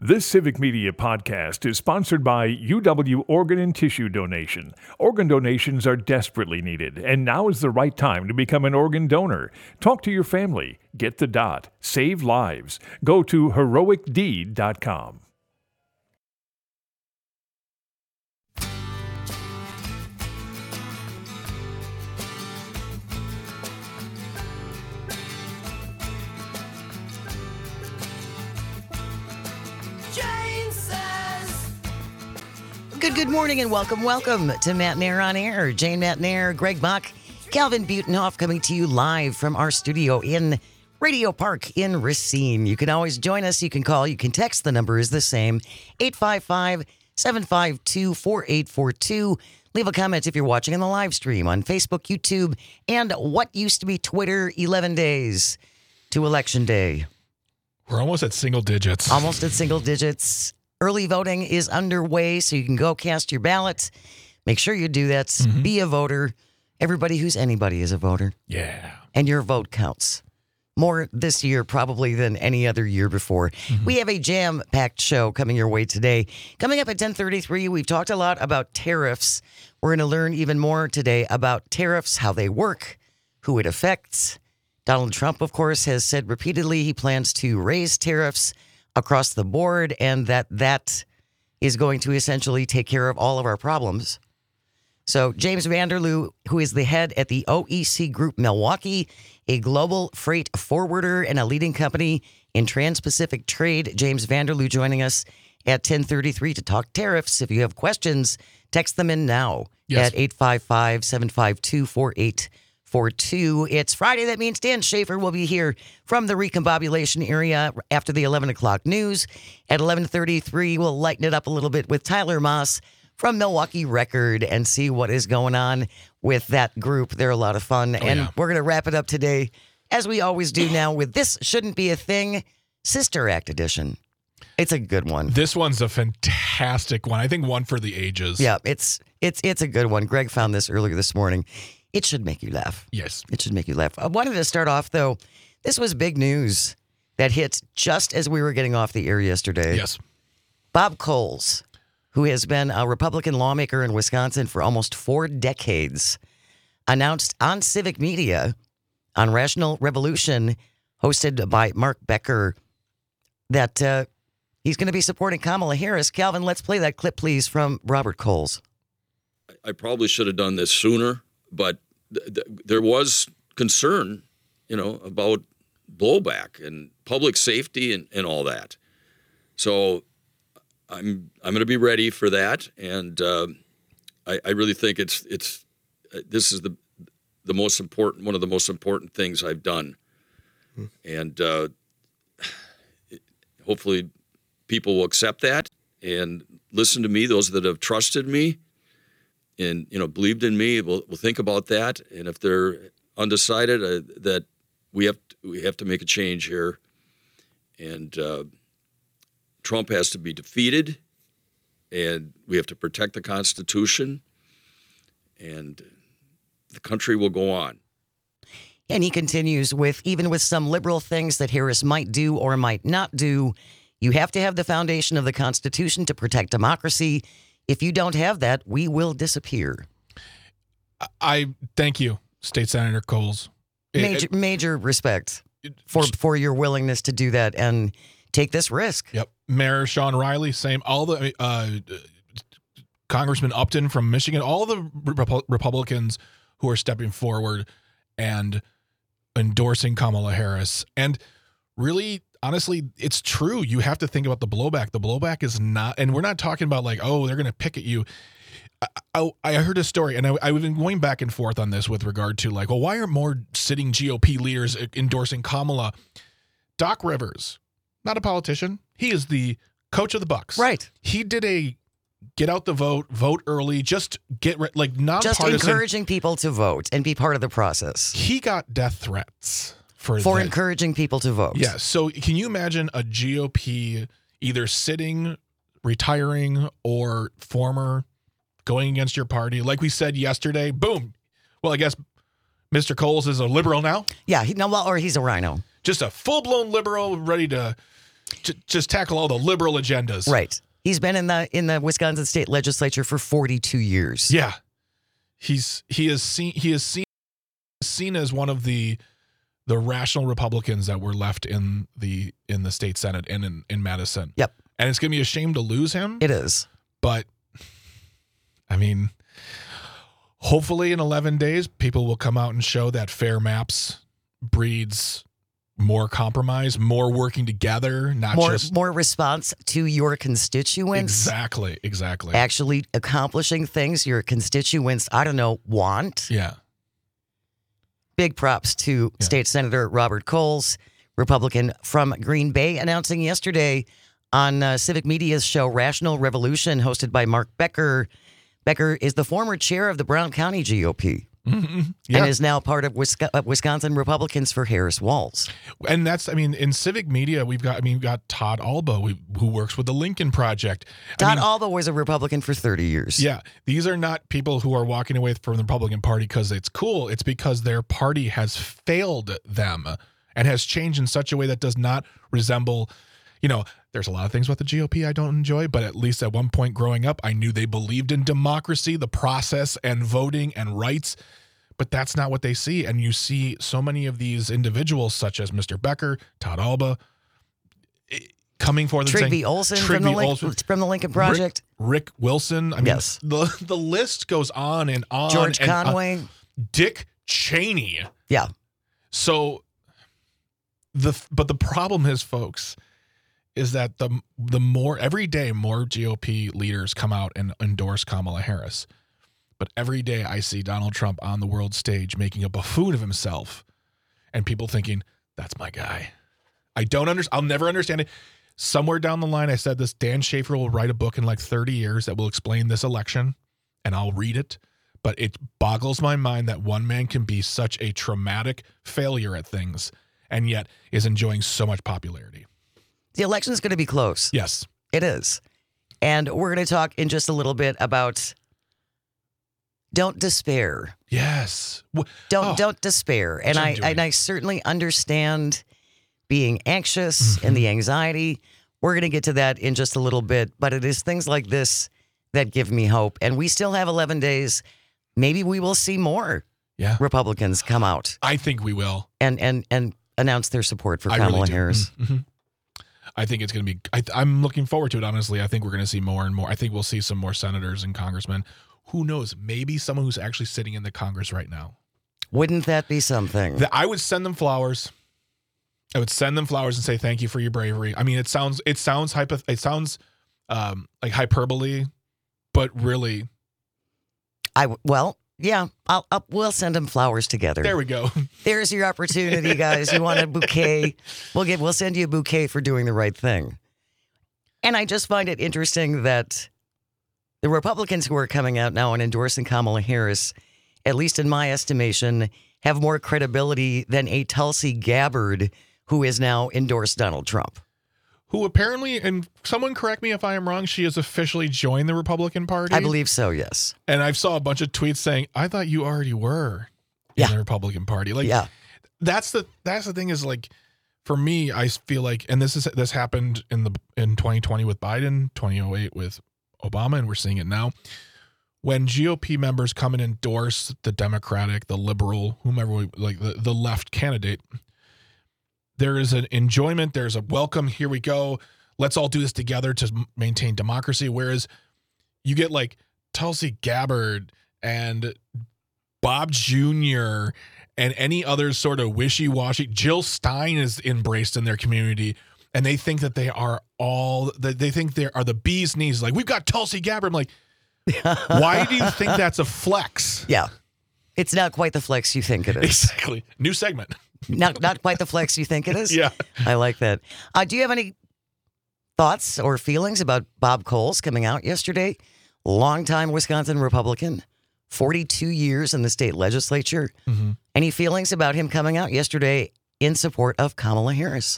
This Civic Media podcast is sponsored by UW Organ and Tissue Donation. Organ donations are desperately needed, and now is the right time to become an organ donor. Talk to your family. Get the dot. Save lives. Go to heroicdeed.com. Good morning and welcome to Matt Nair on Air. Jane Matt Nair, Greg Buck, Calvin Butenhoff coming to you live from our studio in Radio Park in Racine. You can always join us. You can call. You can text. The number is the same, 855-752-4842. Leave a comment if you're watching on the live stream on Facebook, YouTube, and what used to be Twitter 11 days to Election Day. We're almost at single digits. Almost at single digits. Early voting is underway, so you can go cast your ballot. Make sure you do that. Be a voter. Everybody who's anybody is a voter. Yeah. And your vote counts. More this year probably than any other year before. We have a jam-packed show coming your way today. Coming up at 10:33, we've talked a lot about tariffs. We're going to learn even more today about tariffs, how they work, who it affects. Donald Trump, of course, has said repeatedly he plans to raise tariffs across the board, and that is going to essentially take care of all of our problems. So James Vanderloo, who is the head at the OEC Group Milwaukee, a global freight forwarder and a leading company in trans-Pacific trade, James Vanderloo joining us at 10:33 to talk tariffs. If you have questions, text them in now at 855-752-4842. It's Friday. That means Dan Schaefer will be here from the recombobulation area after the 11 o'clock news. At 11:33, we'll lighten it up a little bit with Tyler Moss from Milwaukee Record and see what is going on with that group. They're a lot of fun. We're going to wrap it up today, as we always do now, with This Shouldn't Be a Thing, Sister Act edition. It's a good one. This one's a fantastic one. I think one for the ages. Yeah, it's a good one. Greg found this earlier this morning. It should make you laugh. Yes. It should make you laugh. I wanted to start off, though. This was big news that hit just as we were getting off the air yesterday. Yes. Bob Coles, who has been a Republican lawmaker in Wisconsin for almost 4 decades, announced on Civic Media on Rational Revolution, hosted by Mark Becker, that he's going to be supporting Kamala Harris. Calvin, let's play that clip, please, from Robert Coles. I probably should have done this sooner, but there was concern, about blowback and public safety and all that. So I'm going to be ready for that, and I really think this is the most important, one of the most important things I've done, and hopefully people will accept that and listen to me. Those that have trusted me and believed in me will think about that, and if they're undecided, that we have to make a change here, and Trump has to be defeated, and we have to protect the Constitution, and the country will go on. And he continues with, even with some liberal things that Harris might do or might not do, you have to have the foundation of the Constitution to protect democracy. If you don't have that, we will disappear. I thank you, State Senator Coles. Major respect for your willingness to do that and take this risk. Yep. Mayor Sean Riley, same. All the Congressman Upton from Michigan, all the Republicans who are stepping forward and endorsing Kamala Harris. And really, honestly, it's true. You have to think about the blowback. The blowback is not, and we're not talking about like, oh, they're going to pick at you. I heard a story, and I've been going back and forth on this with regard to like, well, why aren't more sitting GOP leaders endorsing Kamala? Doc Rivers, not a politician. He is the coach of the Bucks. Right. He did a get out the vote early, just get like nonpartisan. Just encouraging people to vote and be part of the process. He got death threats for encouraging people to vote. Yeah. So can you imagine a GOP either sitting, retiring, or former going against your party? Like we said yesterday, boom. Well, I guess Mr. Coles is a liberal now. Yeah. Or he's a rhino. Just a full-blown liberal ready to just tackle all the liberal agendas. Right. He's been in the Wisconsin State Legislature for 42 years. Yeah. He is seen as one of the rational Republicans that were left in the state Senate and in Madison. Yep. And it's going to be a shame to lose him. It is. But I mean, hopefully in 11 days, people will come out and show that fair maps breeds more compromise, more working together, not more response to your constituents. Exactly. Actually accomplishing things your constituents, want. Yeah. Big props to State Senator Robert Coles, Republican from Green Bay, announcing yesterday on Civic Media's show Rational Revolution, hosted by Mark Becker. Becker is the former chair of the Brown County GOP. Mm-hmm. Yeah. And is now part of Wisconsin Republicans for Harris Walz. And that's, in Civic Media, we've got Todd Alba, who works with the Lincoln Project. Todd Alba was a Republican for 30 years. Yeah. These are not people who are walking away from the Republican Party because it's cool. It's because their party has failed them and has changed in such a way that does not resemble, there's a lot of things about the GOP I don't enjoy, but at least at one point growing up, I knew they believed in democracy, the process, and voting and rights. But that's not what they see. And you see so many of these individuals, such as Mr. Becker, Todd Alba, coming forward and saying, Trygve Olsen from the Lincoln Project. Rick Wilson. Yes. The list goes on and on. George Conway. Dick Cheney. Yeah. So but the problem is, folks, is that the more every day more GOP leaders come out and endorse Kamala Harris. But every day I see Donald Trump on the world stage making a buffoon of himself and people thinking, that's my guy. I'll never understand it. Somewhere down the line, I said this, Dan Schaefer will write a book in like 30 years that will explain this election, and I'll read it. But it boggles my mind that one man can be such a traumatic failure at things and yet is enjoying so much popularity. The election is going to be close. Yes. It is. And we're going to talk in just a little bit about don't despair. Yes. Don't despair. And I certainly understand being anxious and the anxiety. We're going to get to that in just a little bit, but it is things like this that give me hope. And we still have 11 days. Maybe we will see more Republicans come out. I think we will. And announce their support for Kamala Harris. Mm-hmm. I think it's going to be, I'm looking forward to it, honestly. I think we're going to see more and more. I think we'll see some more senators and congressmen. Who knows? Maybe someone who's actually sitting in the Congress right now. Wouldn't that be something? I would send them flowers. I would send them flowers and say thank you for your bravery. It sounds like hyperbole, but really, we'll send them flowers together. There we go. There's your opportunity, guys. You want a bouquet? We'll send you a bouquet for doing the right thing. And I just find it interesting that the Republicans who are coming out now and endorsing Kamala Harris, at least in my estimation, have more credibility than a Tulsi Gabbard who is now endorsed Donald Trump. Who apparently, and someone correct me if I am wrong, she has officially joined the Republican Party. I believe so, yes. And I saw a bunch of tweets saying, I thought you already were in the Republican Party. That's the thing is, like, for me, I feel like, and this happened in 2020 with Biden, 2008 with Obama, and we're seeing it now. When GOP members come and endorse the Democratic, the liberal, whomever, the left candidate, there is an enjoyment. There's a welcome. Here we go. Let's all do this together to maintain democracy. Whereas you get like Tulsi Gabbard and Bob Jr. and any other sort of wishy-washy. Jill Stein is embraced in their community, and they think that they are the bee's knees. Like, we've got Tulsi Gabbard. I'm like, why do you think that's a flex? Yeah. It's not quite the flex you think it is. Exactly. New segment. Not quite the flex you think it is? Yeah. I like that. Do you have any thoughts or feelings about Bob Coles coming out yesterday? Longtime Wisconsin Republican, 42 years in the state legislature. Mm-hmm. Any feelings about him coming out yesterday in support of Kamala Harris?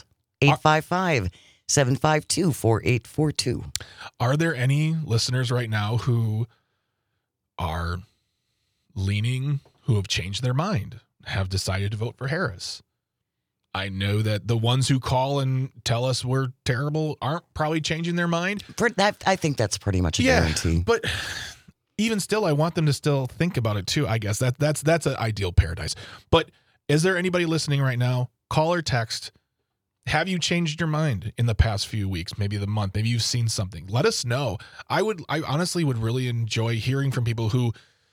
855-752-4842. Are there any listeners right now who are leaning, who have changed their mind, have decided to vote for Harris? I know that the ones who call and tell us we're terrible aren't probably changing their mind. I think that's pretty much a guarantee. But even still, I want them to still think about it too. I guess that's an ideal paradise. But is there anybody listening right now? Call or text. Have you changed your mind in the past few weeks? Maybe the month. Maybe you've seen something. Let us know. I honestly would really enjoy hearing from people who,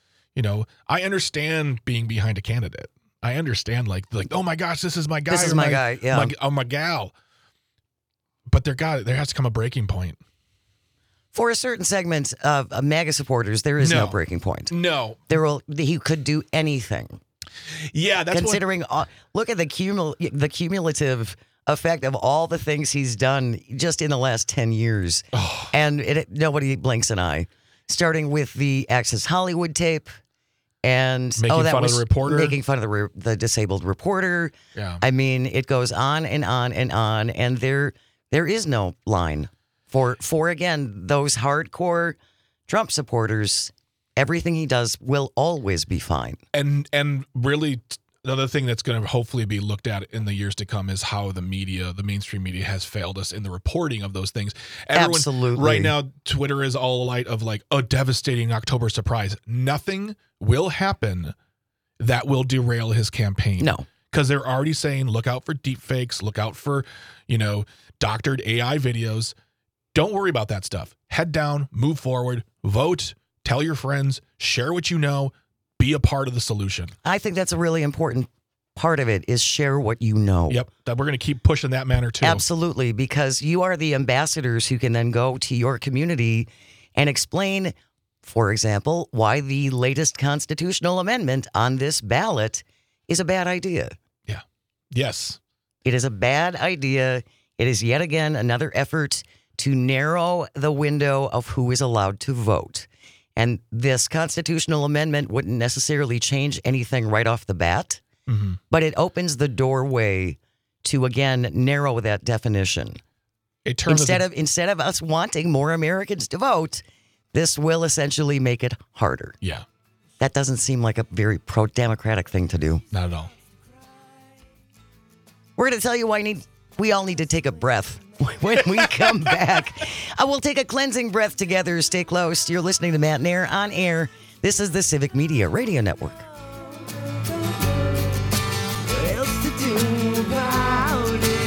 I understand being behind a candidate. I understand like, oh my gosh, this is my guy. This is my guy. Yeah. My gal. But there has to come a breaking point. For a certain segment of MAGA supporters, there is no breaking point. No. He could do anything. Yeah, that's considering. Look at the cumulative effect of all the things he's done just in the last 10 years, and nobody blinks an eye. Starting with the Access Hollywood tape, and making fun of the reporter, making fun of the disabled reporter. Yeah, I mean, it goes on and on and on, and there is no line for again those hardcore Trump supporters. Everything he does will always be fine. And really, another thing that's going to hopefully be looked at in the years to come is how the mainstream media has failed us in the reporting of those things. Absolutely. Right now, Twitter is all alight of like a devastating October surprise. Nothing will happen that will derail his campaign. No. Because they're already saying, look out for deep fakes, look out for, doctored AI videos. Don't worry about that stuff. Head down, move forward, vote, tell your friends, share what you know, be a part of the solution. I think that's a really important part of it is share what you know. Yep. That we're going to keep pushing that manner too. Absolutely. Because you are the ambassadors who can then go to your community and explain, for example, why the latest constitutional amendment on this ballot is a bad idea. Yeah. Yes. It is a bad idea. It is yet again another effort to narrow the window of who is allowed to vote. And this constitutional amendment wouldn't necessarily change anything right off the bat, but it opens the doorway to, again, narrow that definition. Instead of us wanting more Americans to vote, this will essentially make it harder. Yeah. That doesn't seem like a very pro-democratic thing to do. Not at all. We're going to tell you why we all need to take a breath when we come back. We'll take a cleansing breath together. Stay close. You're listening to Matt Nair on air. This is the Civic Media Radio Network. What else to do about it?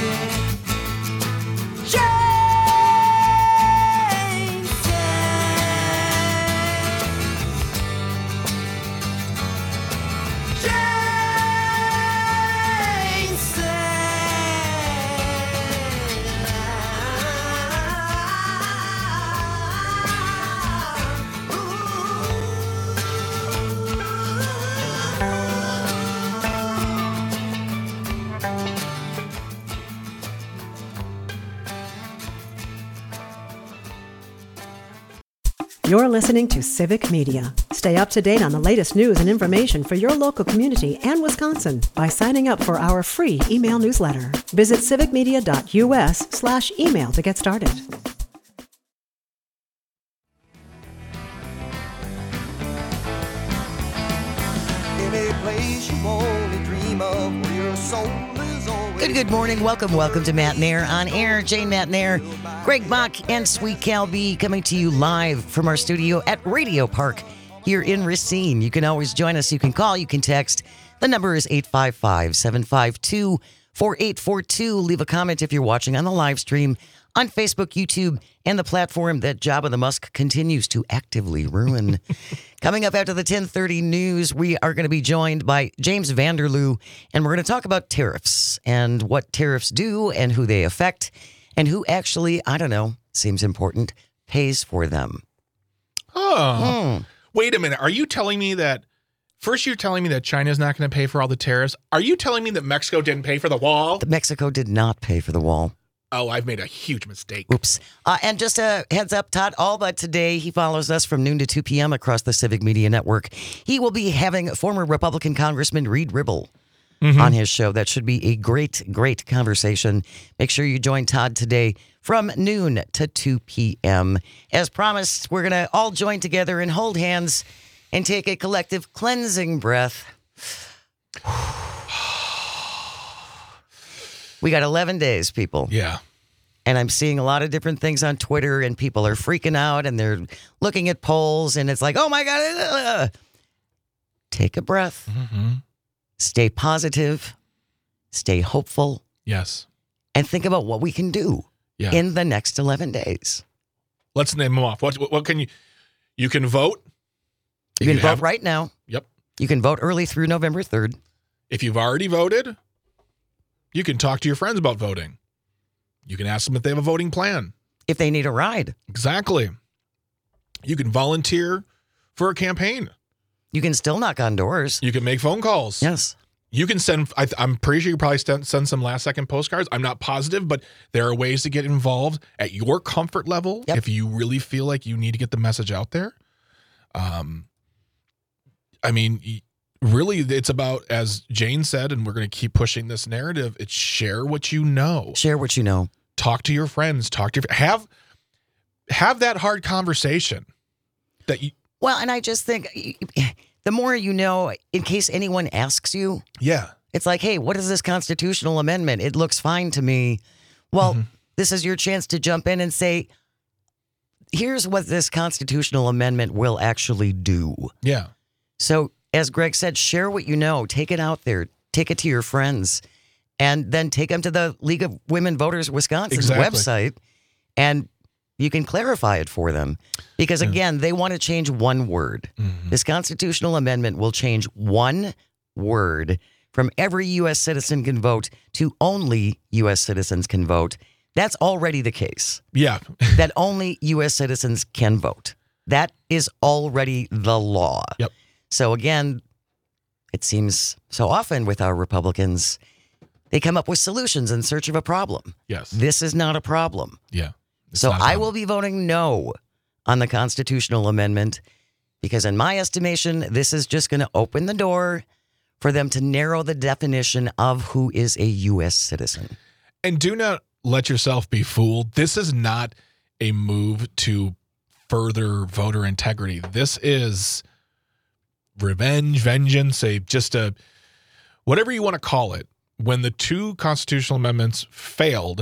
You're listening to Civic Media. Stay up to date on the latest news and information for your local community and Wisconsin by signing up for our free email newsletter. Visit civicmedia.us/email to get started. In a place you only dream of, where your soul is always. Good morning. Welcome to Matt Nair on air. Jane Matt Nair, Greg Bach, and Sweet Cal B coming to you live from our studio at Radio Park here in Racine. You can always join us. You can call. You can text. The number is 855-752-4842. Leave a comment if you're watching on the live stream on Facebook, YouTube, and the platform that Jabba the Musk continues to actively ruin. Coming up after the 10:30 news, we are going to be joined by James Vanderloo, and we're going to talk about tariffs and what tariffs do and who they affect and who actually, I don't know, seems important, pays for them. Oh, wait a minute. Are you telling me that first you're telling me that China's not going to pay for all the tariffs? Are you telling me that Mexico didn't pay for the wall? Mexico did not pay for the wall. Oh, I've made a huge mistake. Oops. And just a heads up, Todd Alba today, he follows us from noon to 2 p.m. across the Civic Media Network. He will be having former Republican Congressman Reed Ribble on his show. That should be a great conversation. Make sure you join Todd today from noon to 2 p.m. As promised, we're going to all join together and hold hands and take a collective cleansing breath. We got 11 days, people. Yeah. And I'm seeing a lot of different things on Twitter, and people are freaking out, and they're looking at polls, and it's like, oh my God. Take a breath. Mm-hmm. Stay positive. Stay hopeful. Yes. And think about what we can do in the next 11 days. Let's name them off. What can you can vote. You can vote right now. Yep. You can vote early through November 3rd. If you've already voted, you can talk to your friends about voting. You can ask them if they have a voting plan. If they need a ride. Exactly. You can volunteer for a campaign. You can still knock on doors. You can make phone calls. Yes. You can send, I'm pretty sure you probably send some last second postcards. I'm not positive, but there are ways to get involved at your comfort level if you really feel like you need to get the message out there. I mean, really, it's about, as Jane said, and we're going to keep pushing this narrative, it's share what you know. Share what you know. Talk to your friends. Have that hard conversation. Well, and I just think the more you know, in case anyone asks you. Yeah. It's like, hey, what is this constitutional amendment? It looks fine to me. Well, this is your chance to jump in and say, here's what this constitutional amendment will actually do. Yeah. So, as Greg said, share what you know. Take it out there. Take it to your friends. And then take them to the League of Women Voters Wisconsin's website. And you can clarify it for them. Because, again, they want to change one word. This constitutional amendment will change one word from every U.S. citizen can vote to only U.S. citizens can vote. That's already the case. Yeah. That only U.S. citizens can vote. That is already the law. Yep. So again, it seems so often with our Republicans, they come up with solutions in search of a problem. Yes. This is not a problem. Yeah. So I will be voting no on the constitutional amendment because in my estimation, this is just going to open the door for them to narrow the definition of who is a U.S. citizen. And do not let yourself be fooled. This is not a move to further voter integrity. This is revenge, vengeance, whatever you want to call it. When the two constitutional amendments failed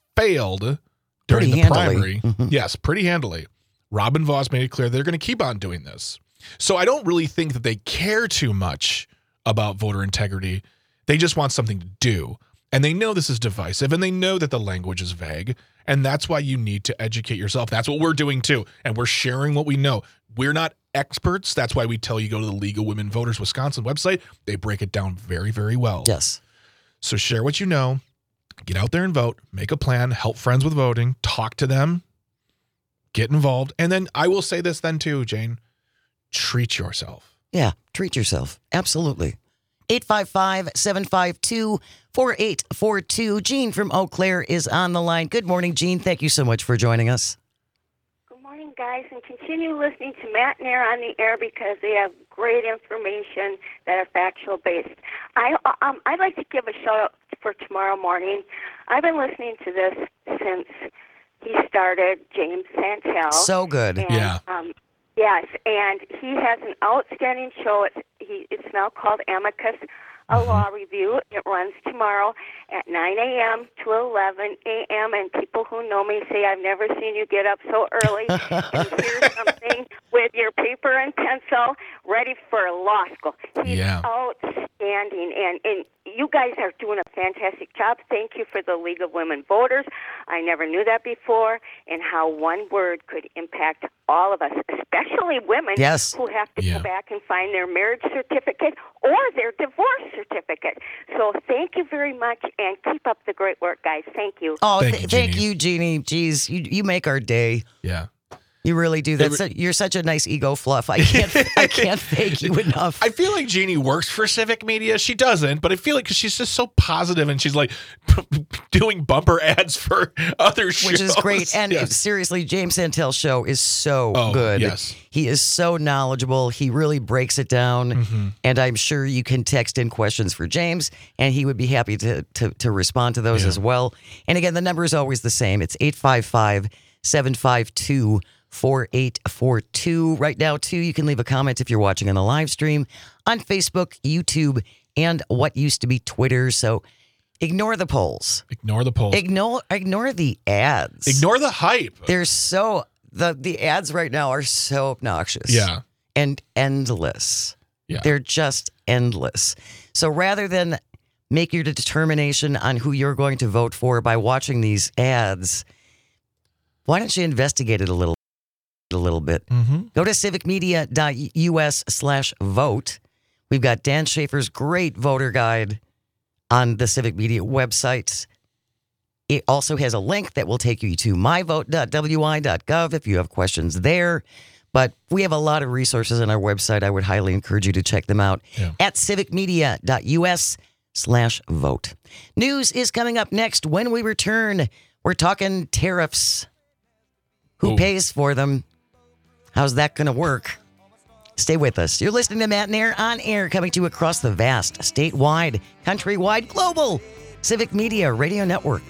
during the primary, yes, pretty handily, Robin Vos made it clear they're going to keep on doing this. So I don't really think that they care too much about voter integrity. They just want something to do. And they know this is divisive, and they know that the language is vague, and that's why you need to educate yourself. That's what we're doing too, and we're sharing what we know. We're not experts. That's why we tell you go to the League of Women Voters Wisconsin website. They break it down very, very well. Yes. So share what you know. Get out there and vote. Make a plan. Help friends with voting. Talk to them. Get involved. And then I will say this then too, Jane. Treat yourself. Yeah, treat yourself. Absolutely. 855-752-4842. Jean from Eau Claire is on the line. Good morning, Jean. Thank you so much for joining us. Good morning, guys, and continue listening to Matt and Air on the air because they have great information that are factual based. I'd like to give a shout out for tomorrow morning. I've been listening to this since he started, James Santel. So good. And, yeah. Yes, and he has an outstanding show. It's now called Amicus, a law review. It runs tomorrow at 9 a.m. to 11 a.m., and people who know me say, I've never seen you get up so early and hear something with your paper and pencil ready for law school. He's outstanding, and you guys are doing a fantastic job. Thank you for the League of Women Voters. I never knew that before, and how one word could impact all of us, especially women who have to go back and find their marriage certificate or their divorce certificate. So thank you very much, and keep up the great work, guys. Thank you. Oh, thank you, Jeannie. Jeez, you make our day. Yeah. You really do. You're such a nice ego fluff. I can't thank you enough. I feel like Jeannie works for Civic Media. She doesn't, but I feel like because she's just so positive and she's like doing bumper ads for other shows. Which is great. And seriously, James Santel's show is so good. Yes. He is so knowledgeable. He really breaks it down. And I'm sure you can text in questions for James, and he would be happy to respond to those as well. And again, the number is always the same. It's 855-752-4842. Right now, too, you can leave a comment if you're watching on the live stream on Facebook, YouTube, and what used to be Twitter. So Ignore the polls. Ignore the polls. Ignore the ads. Ignore the hype. They're so the ads right now are so obnoxious. Yeah. And endless. Yeah. They're just endless. So rather than make your determination on who you're going to vote for by watching these ads, why don't you investigate it a little bit? Mm-hmm. Go to civicmedia.us/vote. We've got Dan Schaefer's great voter guide on the Civic Media website. It also has a link that will take you to myvote.wi.gov if you have questions there. But we have a lot of resources on our website. I would highly encourage you to check them out at civicmedia.us/vote. News is coming up next. When we return, we're talking tariffs. Who pays for them? How's that going to work? Stay with us. You're listening to Matt and Air on air, coming to you across the vast, statewide, countrywide, global Civic Media Radio Network.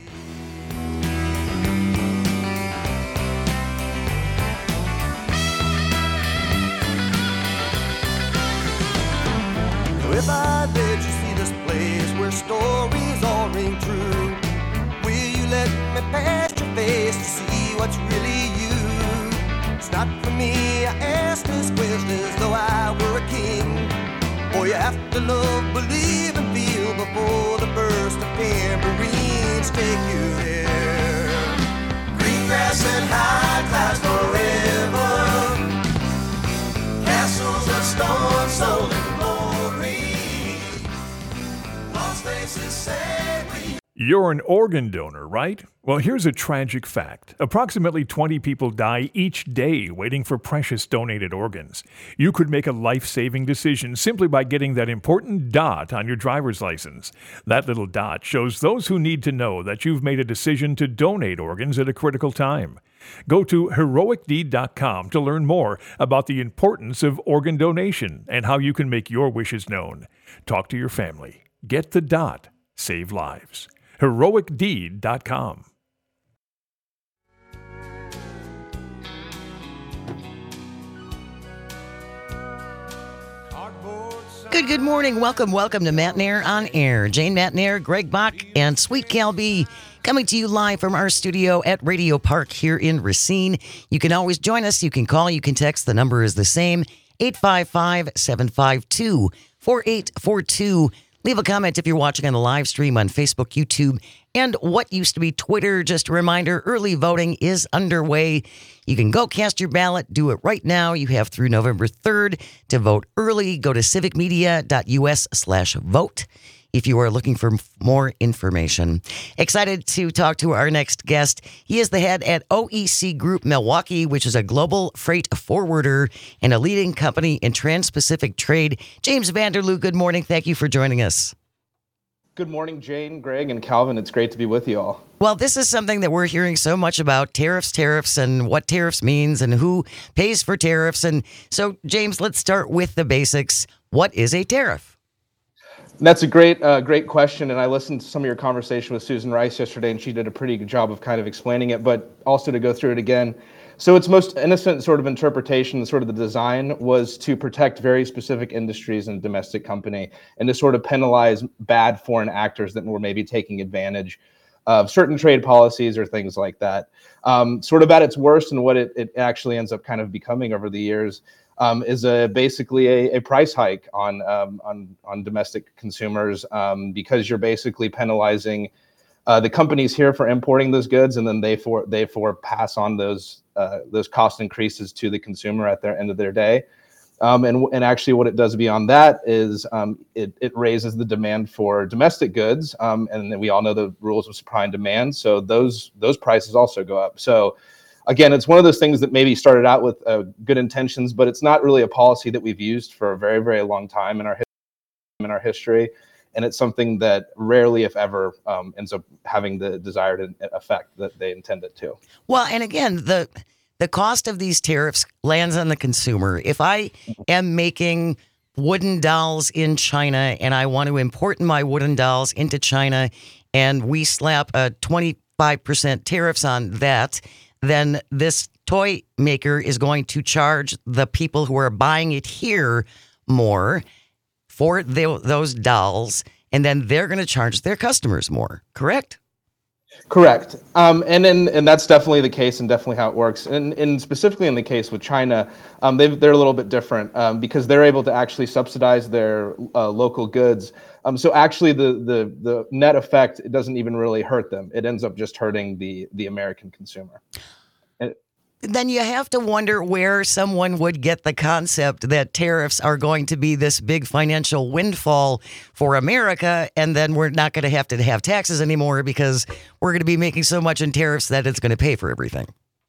If I let you see this place where stories all ring true, will you let me past your face to see what's really you? It's not for me, I ask this question as though I were a king. Oh, you have to love, believe, and feel before the burst of tambourines take you there. Green grass and high clouds forever, castles of stone sold in glory, lost faces say we. You're an organ donor, right? Well, here's a tragic fact. Approximately 20 people die each day waiting for precious donated organs. You could make a life-saving decision simply by getting that important dot on your driver's license. That little dot shows those who need to know that you've made a decision to donate organs at a critical time. Go to heroicdeed.com to learn more about the importance of organ donation and how you can make your wishes known. Talk to your family. Get the dot. Save lives. heroicdeed.com. Good morning. Welcome to Matt and Air on air. Jane Matt and Air, Greg Bach, and Sweet Cal B coming to you live from our studio at Radio Park here in Racine. You can always join us. You can call, you can text. The number is the same, 855-752-4842. Leave a comment if you're watching on the live stream on Facebook, YouTube, and what used to be Twitter. Just a reminder, early voting is underway. You can go cast your ballot. Do it right now. You have through November 3rd to vote early. Go to civicmedia.us/vote if you are looking for more information. Excited to talk to our next guest. He is the head at OEC Group Milwaukee, which is a global freight forwarder and a leading company in trans-Pacific trade. James Vanderloo, good morning. Thank you for joining us. Good morning, Jane, Greg, and Calvin. It's great to be with you all. Well, this is something that we're hearing so much about, tariffs, and what tariffs means and who pays for tariffs. And so, James, let's start with the basics. What is a tariff? That's a great question, and I listened to some of your conversation with Susan Rice yesterday, and she did a pretty good job of kind of explaining it, but also to go through it again. So its most innocent sort of interpretation, sort of the design, was to protect very specific industries and domestic company, and to sort of penalize bad foreign actors that were maybe taking advantage of certain trade policies or things like that. Sort of at its worst, and what it actually ends up kind of becoming over the years, is basically a price hike on domestic consumers, because you're basically penalizing the companies here for importing those goods, and then they pass on those cost increases to the consumer at their end of their day. And actually what it does beyond that is it raises the demand for domestic goods, and then we all know the rules of supply and demand, so those prices also go up. So again, it's one of those things that maybe started out with good intentions, but it's not really a policy that we've used for a very, very long time in our history. And it's something that rarely, if ever, ends up having the desired effect that they intend it to. Well, and again, the cost of these tariffs lands on the consumer. If I am making wooden dolls in China and I want to import my wooden dolls into China, and we slap a 25% tariffs on that, then this toy maker is going to charge the people who are buying it here more for those dolls. and then they're going to charge their customers more, correct? Correct. And that's definitely the case and definitely how it works. And specifically in the case with China, they're a little bit different because they're able to actually subsidize their local goods. So actually the net effect, it doesn't even really hurt them. It ends up just hurting the American consumer. Then you have to wonder where someone would get the concept that tariffs are going to be this big financial windfall for America, and then we're not going to have taxes anymore because we're going to be making so much in tariffs that it's going to pay for everything.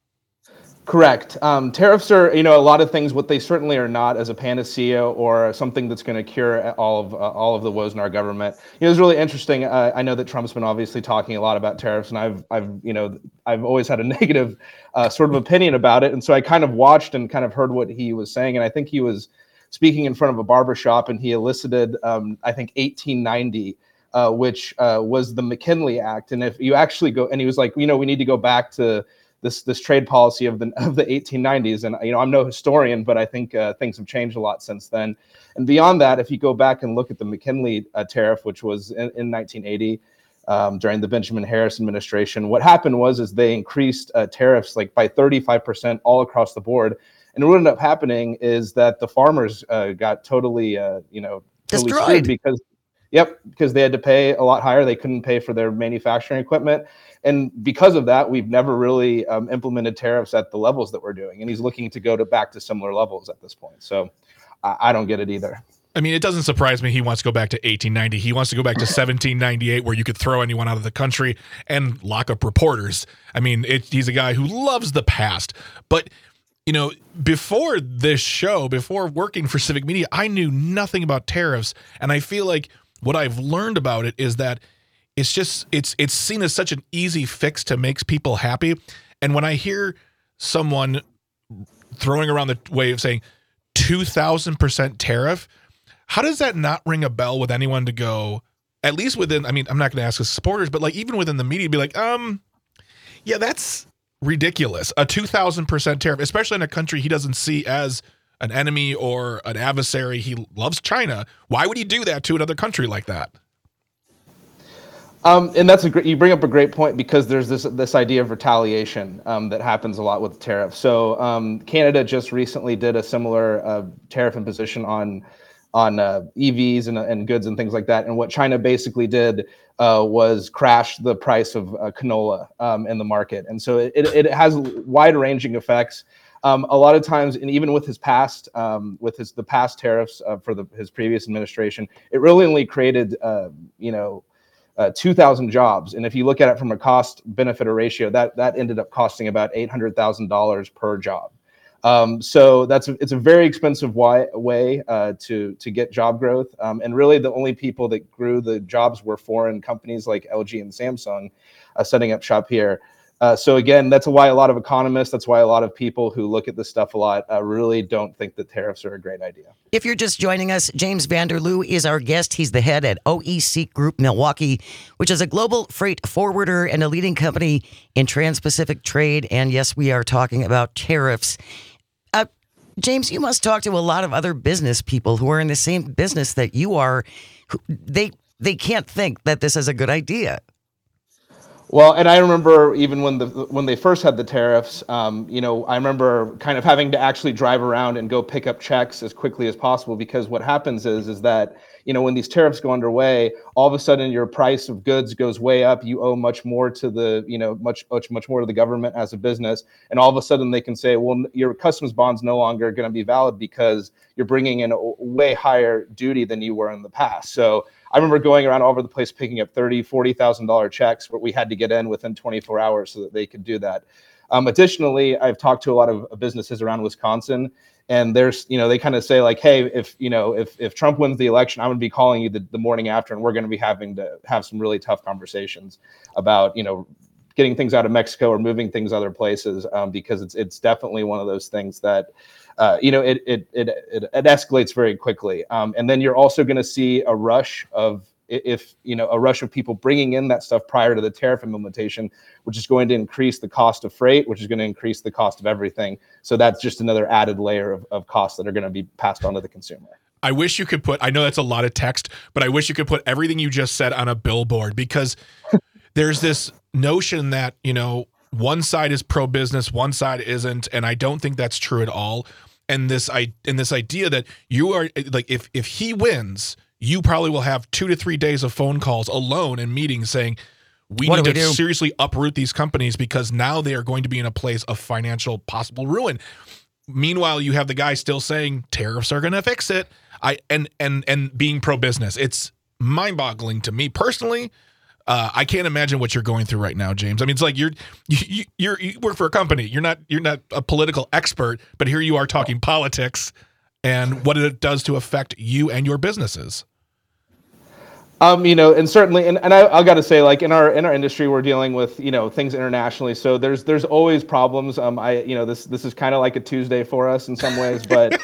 Correct. Tariffs are, a lot of things. What they certainly are not as a panacea or something that's going to cure all of the woes in our government. It's really interesting. I know that Trump's been obviously talking a lot about tariffs, and I've always had a negative sort of opinion about it. And so I kind of watched and kind of heard what he was saying, and I think he was speaking in front of a barbershop, and he elicited, I think, 1890. Which was the McKinley Act, and if you actually go, and he was like, we need to go back to this trade policy of the 1890s, and I'm no historian, but I think things have changed a lot since then. And beyond that, if you go back and look at the McKinley tariff, which was in 1980 during the Benjamin Harris administration, what happened is they increased tariffs like by 35% all across the board. And what ended up happening is that the farmers got totally destroyed because they had to pay a lot higher. They couldn't pay for their manufacturing equipment. And because of that, we've never really implemented tariffs at the levels that we're doing. And he's looking to go back to similar levels at this point. So I don't get it either. I mean, it doesn't surprise me he wants to go back to 1890. He wants to go back to 1798, where you could throw anyone out of the country and lock up reporters. I mean, he's a guy who loves the past. But, before this show, before working for Civic Media, I knew nothing about tariffs. And I feel like what I've learned about it is that it's seen as such an easy fix to make people happy. And when I hear someone throwing around the way of saying 2,000% tariff, how does that not ring a bell with anyone to go, at least within, I'm not going to ask his supporters, but like even within the media, be like, yeah, that's ridiculous. A 2,000% tariff, especially in a country he doesn't see as an enemy or an adversary. He loves China. Why would he do that to another country like that? And you bring up a great point, because there's this idea of retaliation that happens a lot with tariffs. So Canada just recently did a similar tariff imposition on EVs and goods and things like that. And what China basically did was crash the price of canola in the market. And so it has wide-ranging effects. A lot of times, and even with his past, the past tariffs for his previous administration, it really only created 2,000 jobs. And if you look at it from a cost benefit or ratio, that ended up costing about $800,000 per job. So it's a very expensive way to get job growth. And really the only people that grew the jobs were foreign companies like LG and Samsung setting up shop here. So again, that's why a lot of economists, that's why a lot of people who look at this stuff a lot really don't think that tariffs are a great idea. If you're just joining us, James Vanderloo is our guest. He's the head at OEC Group Milwaukee, which is a global freight forwarder and a leading company in trans-Pacific trade. And yes, we are talking about tariffs. James, you must talk to a lot of other business people who are in the same business that you are. They can't think that this is a good idea. Well, and I remember even when they first had the tariffs, I remember kind of having to actually drive around and go pick up checks as quickly as possible, because what happens is that, when these tariffs go underway, all of a sudden your price of goods goes way up. You owe much more to much more to the government as a business. And all of a sudden they can say, well, your customs bond's no longer going to be valid because you're bringing in a way higher duty than you were in the past. So I remember going around all over the place picking up $30,000, $40,000 checks, but we had to get in within 24 hours so that they could do that. Additionally, I've talked to a lot of businesses around Wisconsin, and they kind of say like, hey, if Trump wins the election, I'm going to be calling you the morning after, and we're going to be having to have some really tough conversations about, getting things out of Mexico or moving things other places, because it's definitely one of those things that, it escalates very quickly. And then you're also going to see a rush of people bringing in that stuff prior to the tariff implementation, which is going to increase the cost of freight, which is going to increase the cost of everything. So that's just another added layer of costs that are going to be passed on to the consumer. I wish you could put, I know that's a lot of text, but I wish you could put everything you just said on a billboard, because there's this notion that, one side is pro-business, one side isn't. And I don't think that's true at all. And this idea that you are like, if he wins, you probably will have 2 to 3 days of phone calls alone and meetings saying, we need to seriously uproot these companies because now they are going to be in a place of financial possible ruin. Meanwhile, you have the guy still saying tariffs are going to fix it. And being pro-business. It's mind-boggling to me personally. I can't imagine what you're going through right now, James. I mean, it's like you work for a company. You're not a political expert, but here you are talking politics and what it does to affect you and your businesses. And certainly, and I got to say, like in our industry, we're dealing with things internationally. So there's always problems. This is kind of like a Tuesday for us in some ways, but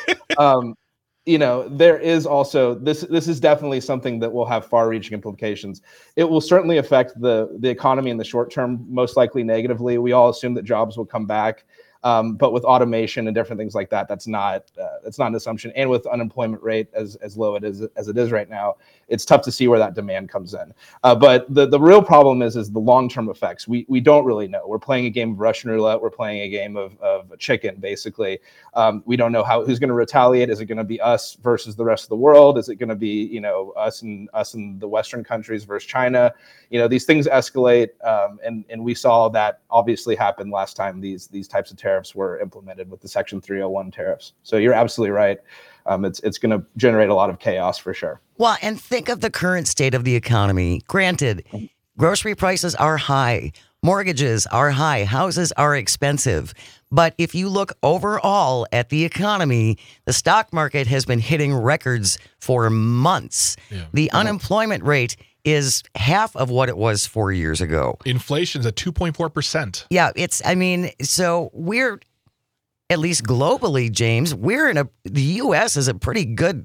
there is also this is definitely something that will have far-reaching implications. It will certainly affect the economy in the short term, most likely negatively. We all assume that jobs will come back. But with automation and different things like that, that's not an assumption. And with unemployment rate as low as it is right now, it's tough to see where that demand comes in. But the real problem is the long-term effects. We don't really know. We're playing a game of Russian roulette. We're playing a game of chicken, basically. We don't know who's going to retaliate. Is it going to be us versus the rest of the world? Is it going to be us and the Western countries versus China? These things escalate, and we saw that obviously happen last time these types of tariffs were implemented with the Section 301 tariffs. So you're absolutely right. It's going to generate a lot of chaos for sure. Well, and think of the current state of the economy. Granted, grocery prices are high, mortgages are high, houses are expensive. But if you look overall at the economy, the stock market has been hitting records for months. Yeah. The unemployment rate is half of what it was 4 years ago. Inflation's at 2.4%. Yeah, so we're, at least globally, James, the U.S. is in a pretty good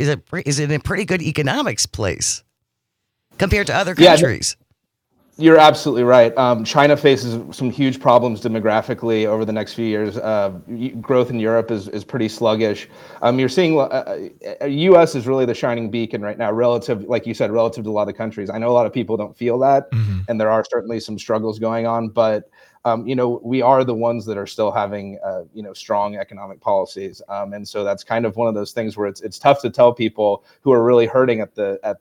economics place compared to other countries. You're absolutely right. China faces some huge problems demographically over the next few years. Growth in Europe is pretty sluggish. You're seeing U.S. is really the shining beacon right now, like you said, relative to a lot of countries. I know a lot of people don't feel that, and there are certainly some struggles going on, but we are the ones that are still having strong economic policies, and so that's kind of one of those things where it's tough to tell people who are really hurting at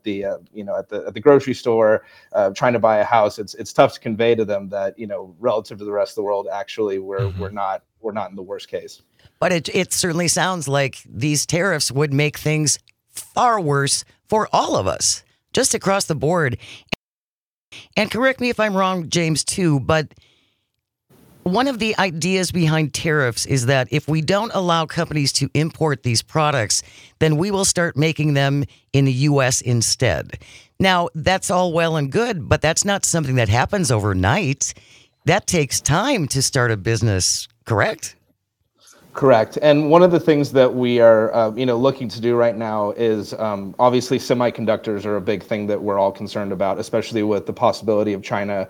the grocery store trying to buy a house. It's tough to convey to them that relative to the rest of the world, actually we're not in the worst case. But it certainly sounds like these tariffs would make things far worse for all of us, just across the board. And correct me if I'm wrong, James, too, but one of the ideas behind tariffs is that if we don't allow companies to import these products, then we will start making them in the U.S. instead. Now, that's all well and good, but that's not something that happens overnight. That takes time to start a business, correct? Correct. And one of the things that we are, looking to do right now is obviously semiconductors are a big thing that we're all concerned about, especially with the possibility of China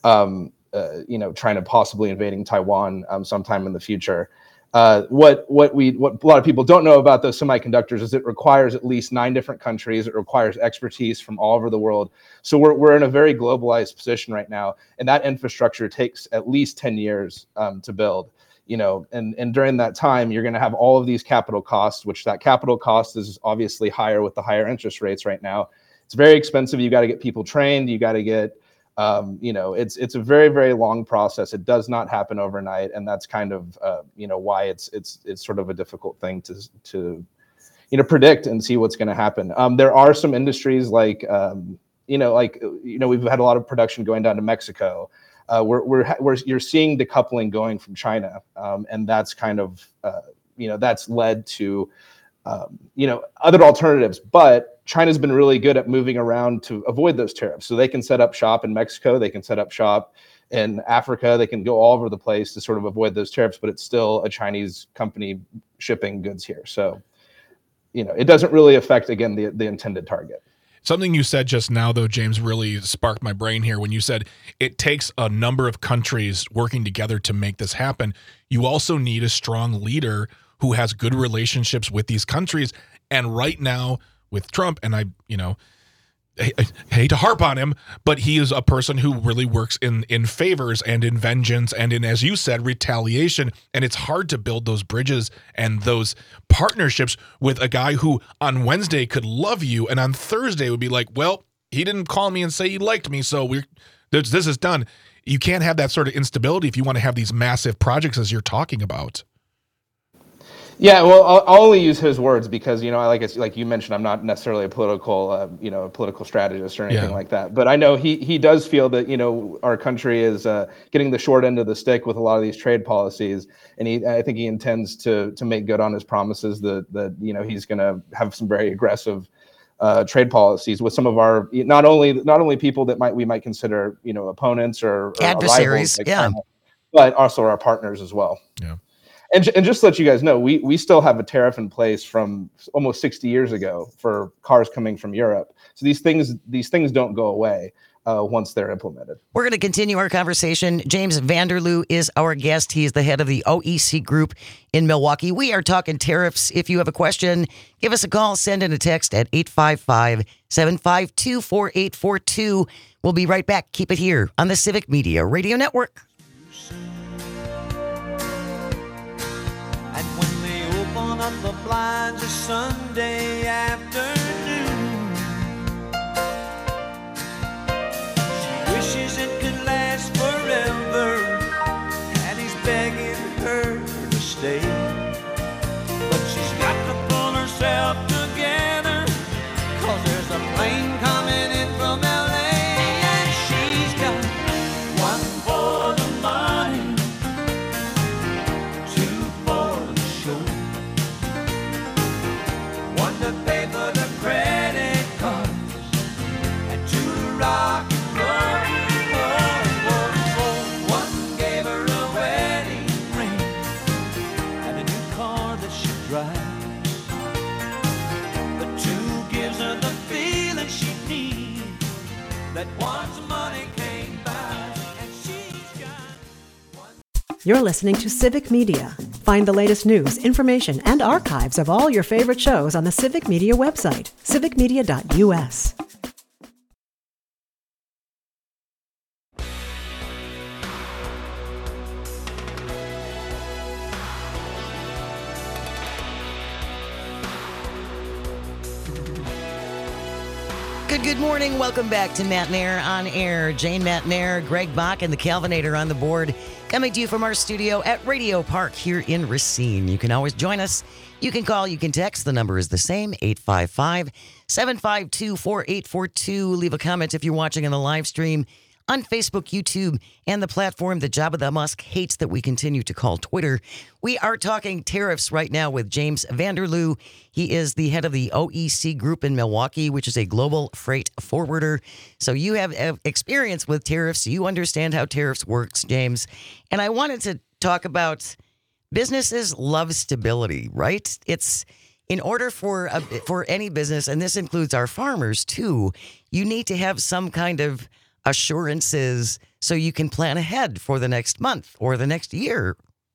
China possibly invading Taiwan sometime in the future. What a lot of people don't know about those semiconductors is it requires at least 9 different countries. It requires expertise from all over the world. So we're in a very globalized position right now, and that infrastructure takes at least 10 years to build. And during that time, you're going to have all of these capital costs, which that capital cost is obviously higher with the higher interest rates right now. It's very expensive. You got to get people trained. You got to get it's a very, very long process. It does not happen overnight, and that's kind of why it's sort of a difficult thing to predict and see what's going to happen. There are some industries like we've had a lot of production going down to Mexico. You're seeing decoupling going from China, and that's kind of that's led to other alternatives, but China's been really good at moving around to avoid those tariffs. So they can set up shop in Mexico, they can set up shop in Africa, they can go all over the place to sort of avoid those tariffs, but it's still a Chinese company shipping goods here. So, it doesn't really affect, again, the intended target. Something you said just now, though, James, really sparked my brain here when you said it takes a number of countries working together to make this happen. You also need a strong leader who has good relationships with these countries And right now with Trump, and I hate to harp on him, but he is a person who really works in favors and in vengeance and in, as you said, retaliation. And it's hard to build those bridges and those partnerships with a guy who on Wednesday could love you and on Thursday would be like, well, he didn't call me and say he liked me, so this is done. You can't have that sort of instability if you want to have these massive projects as you're talking about. Yeah, well, I'll only use his words because, like you mentioned, I'm not necessarily a political strategist or anything like that. But I know he does feel that, our country is getting the short end of the stick with a lot of these trade policies. And I think he intends to make good on his promises that he's going to have some very aggressive trade policies with some of our, not only people that we might consider, opponents or adversaries, rivals, but also our partners as well. Yeah. And just to let you guys know, we still have a tariff in place from almost 60 years ago for cars coming from Europe. So these things don't go away once they're implemented. We're going to continue our conversation. James Vanderloo is our guest. He is the head of the OEC Group in Milwaukee. We are talking tariffs. If you have a question, give us a call. Send in a text at 855-752-4842. We'll be right back. Keep it here on the Civic Media Radio Network. And when they open up the blinds a Sunday afternoon, she wishes it could last forever, and he's begging her to stay. But she's got to pull herself together, 'cause there's a plane coming in from LA, and she's got one for the money, two for the show, one to pay for the credit cards, and two to rock and roll. One gave her a wedding ring and a new car that she drives. The two gives her the feeling she needs, that once money came by, and she's got one. You're listening to Civic Media. Find the latest news, information, and archives of all your favorite shows on the Civic Media website, civicmedia.us. Good morning. Welcome back to Matt Nair on Air. Jane Matt Nair, Greg Bach, and the Calvinator on the board. Coming to you from our studio at Radio Park here in Racine. You can always join us. You can call, you can text. The number is the same, 855-752-4842. Leave a comment if you're watching on the live stream on Facebook, YouTube, and the platform that Jabba the Musk hates that we continue to call Twitter. We are talking tariffs right now with James Vanderloo. He is the head of the OEC Group in Milwaukee, which is a global freight forwarder. So you have experience with tariffs. You understand how tariffs works, James. And I wanted to talk about businesses love stability, right? It's in order for any business, and this includes our farmers too, you need to have some kind of assurances so you can plan ahead for the next month or the next year.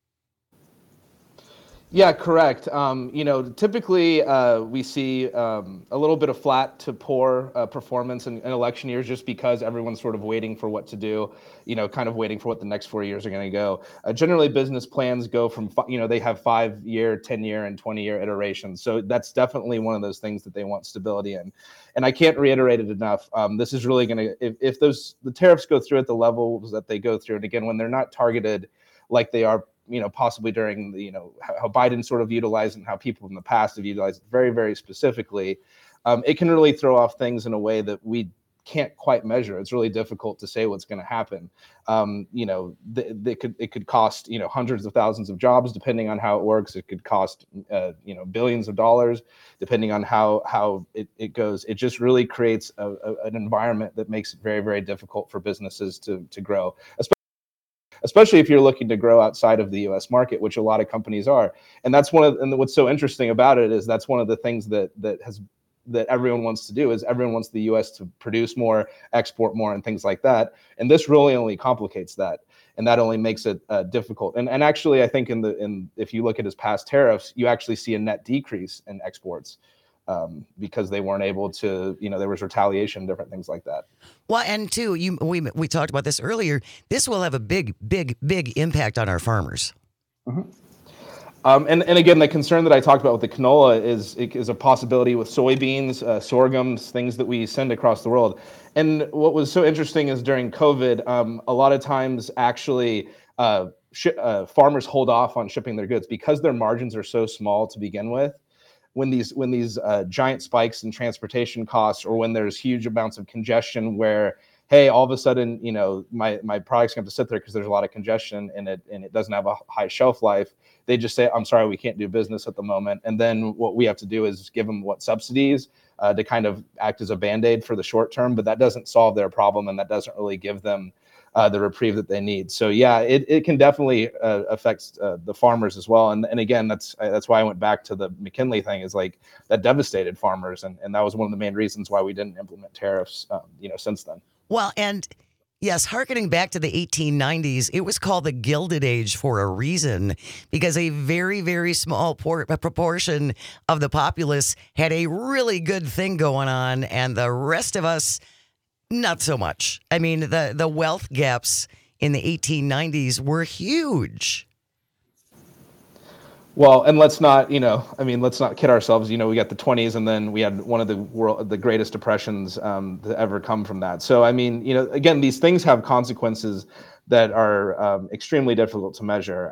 Yeah, correct. Typically we see a little bit of flat to poor performance in election years just because everyone's sort of waiting for what to do, kind of waiting for what the next 4 years are going to go. Generally, business plans go from, they have 5-year, 10-year, and 20-year iterations. So that's definitely one of those things that they want stability in. And I can't reiterate it enough. This is really going to, if the tariffs go through at the levels that they go through, and again, when they're not targeted like they are, possibly during the, how Biden sort of utilized and how people in the past have utilized it very, very specifically, it can really throw off things in a way that we can't quite measure. It's really difficult to say what's going to happen. It could cost, hundreds of thousands of jobs, depending on how it works. It could cost, billions of dollars, depending on how it goes. It just really creates an environment that makes it very, very difficult for businesses to grow, especially if you're looking to grow outside of the U.S. market, which a lot of companies are. And that's and what's so interesting about it is that's one of the things that everyone wants to do is everyone wants the U.S. to produce more, export more, and things like that. And this really only complicates that, and that only makes it difficult. And actually, I think if you look at his past tariffs, you actually see a net decrease in exports. because they weren't able to, there was retaliation, different things like that. Well, and too, we talked about this earlier. This will have a big impact on our farmers. Mm-hmm. And again, the concern that I talked about with the canola is a possibility with soybeans, sorghums, things that we send across the world. And what was so interesting is during COVID, a lot of times actually farmers hold off on shipping their goods because their margins are so small to begin with. When these giant spikes in transportation costs, or when there's huge amounts of congestion where, hey, all of a sudden, my product's going to have to sit there because there's a lot of congestion and it doesn't have a high shelf life, they just say, I'm sorry, we can't do business at the moment. And then what we have to do is give them subsidies to kind of act as a Band-Aid for the short term, but that doesn't solve their problem, and that doesn't really give them the reprieve that they need. So yeah, it can definitely affect the farmers as well. And again, that's why I went back to the McKinley thing, is like that devastated farmers. And that was one of the main reasons why we didn't implement tariffs, since then. Well, and yes, hearkening back to the 1890s, it was called the Gilded Age for a reason, because a very, very small proportion of the populace had a really good thing going on, and the rest of us, not so much. I mean, the wealth gaps in the 1890s were huge. Well, and let's not kid ourselves. We got the 20s, and then we had one of the greatest depressions to ever come from that. So, again, these things have consequences that are extremely difficult to measure.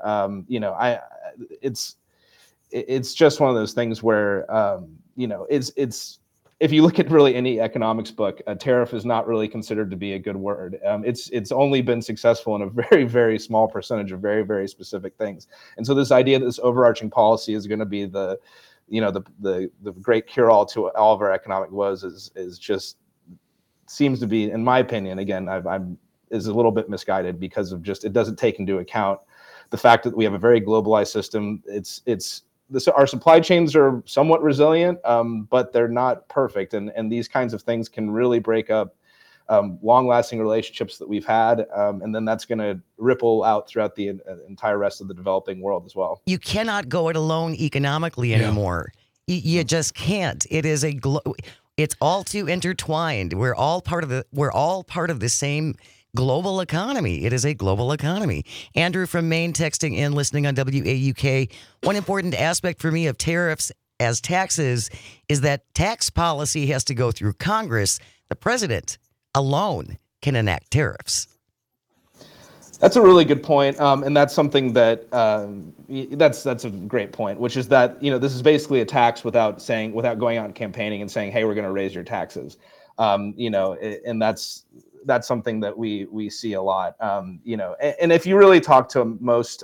It's just one of those things where, it's if you look at really any economics book, a tariff is not really considered to be a good word. It's only been successful in a very, very small percentage of very, very specific things. And so this idea that this overarching policy is going to be the great cure-all to all of our economic woes is just seems to be, in my opinion, again, is a little bit misguided, because of just, it doesn't take into account the fact that we have a very globalized system. Our supply chains are somewhat resilient, but they're not perfect. And these kinds of things can really break up long-lasting relationships that we've had. And then that's going to ripple out throughout the entire rest of the developing world as well. You cannot go it alone economically anymore. You just can't. It is it's all too intertwined. We're all part of the same global economy. It is a global economy. Andrew from Maine texting in, listening on WAUK. One important aspect for me of tariffs as taxes is that tax policy has to go through Congress. The president alone can enact tariffs. That's a really good point. And that's something that that's a great point, which is that, this is basically a tax without going out and campaigning and saying, hey, we're going to raise your taxes. And that's something that we see a lot, and if you really talk to most,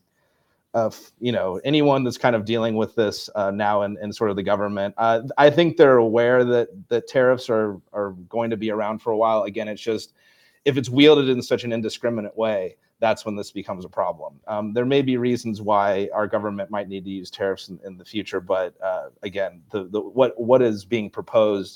anyone that's kind of dealing with this now in sort of the government, I think they're aware that tariffs are going to be around for a while. Again, it's just, if it's wielded in such an indiscriminate way, that's when this becomes a problem. There may be reasons why our government might need to use tariffs in the future, but again, what is being proposed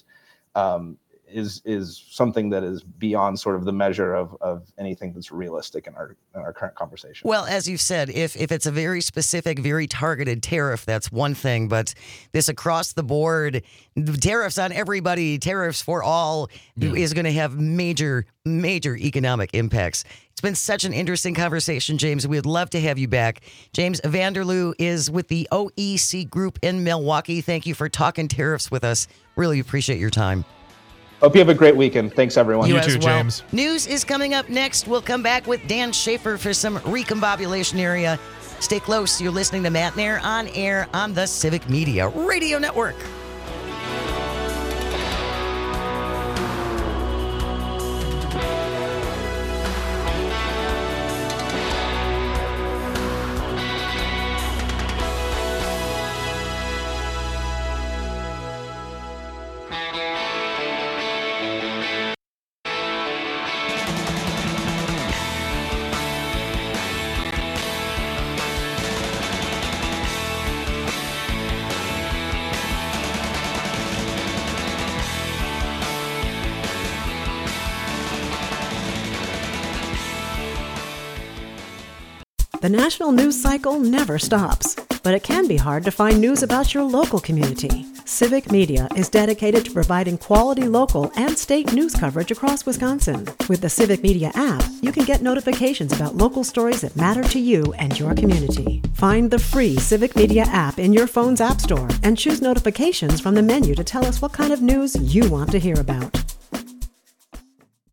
is something that is beyond sort of the measure of anything that's realistic in our current conversation. Well, as you've said, if it's a very specific, very targeted tariff, that's one thing. But this across the board, tariffs on everybody, tariffs for all, is going to have major, major economic impacts. It's been such an interesting conversation, James. We'd love to have you back. James Vanderloo is with the OEC Group in Milwaukee. Thank you for talking tariffs with us. Really appreciate your time. Hope you have a great weekend. Thanks, everyone. You too, James. News is coming up next. We'll come back with Dan Schaefer for some recombobulation area. Stay close. You're listening to Matt Nair on air on the Civic Media Radio Network. The national news cycle never stops, but it can be hard to find news about your local community. Civic Media is dedicated to providing quality local and state news coverage across Wisconsin. With the Civic Media app, you can get notifications about local stories that matter to you and your community. Find the free Civic Media app in your phone's app store and choose notifications from the menu to tell us what kind of news you want to hear about.